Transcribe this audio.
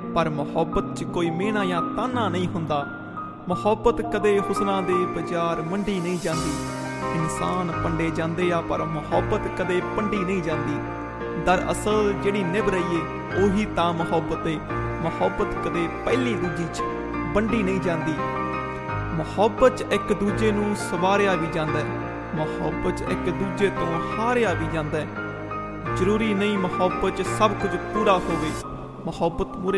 ਪਰ ਮੁਹੱਬਤ 'ਚ ਕੋਈ ਮਿਹਣਾ ਜਾਂ ਤਾਨਾ ਨਹੀਂ ਹੁੰਦਾ। ਮੁਹੱਬਤ ਕਦੇ ਹੁਸਨਾਂ ਦੇ ਬਾਜ਼ਾਰ ਮੰਡੀ ਨਹੀਂ ਜਾਂਦੀ। ਇਨਸਾਨ ਪੰਡੇ ਜਾਂਦੇ ਆ ਪਰ ਮੁਹੱਬਤ ਕਦੇ ਪੰਡੀ ਨਹੀਂ ਜਾਂਦੀ। ਦਰਅਸਲ ਜਿਹੜੀ ਨਿਭ ਰਹੀ ਏ ਉਹੀ ਤਾਂ ਮੁਹੱਬਤ ਏ। ਮੁਹੱਬਤ ਕਦੇ ਪਹਿਲੀ ਦੂਜੀ 'ਚ ਵੰਡੀ ਨਹੀਂ ਜਾਂਦੀ। ਮੁਹੱਬਤ 'ਚ ਇੱਕ ਦੂਜੇ ਨੂੰ ਸਵਾਰਿਆ ਵੀ ਜਾਂਦਾ ਹੈ। ਮੁਹੱਬਤ 'ਚ ਇੱਕ ਦੂਜੇ ਤੋਂ ਹਾਰਿਆ ਵੀ ਜਾਂਦਾ ਹੈ। ਜ਼ਰੂਰੀ ਨਹੀਂ ਮੁਹੱਬਤ 'ਚ ਸਭ ਕੁਝ ਪੂਰਾ ਹੋਵੇ। ਮੁਹੱਬਤ ਮੂਹਰੇ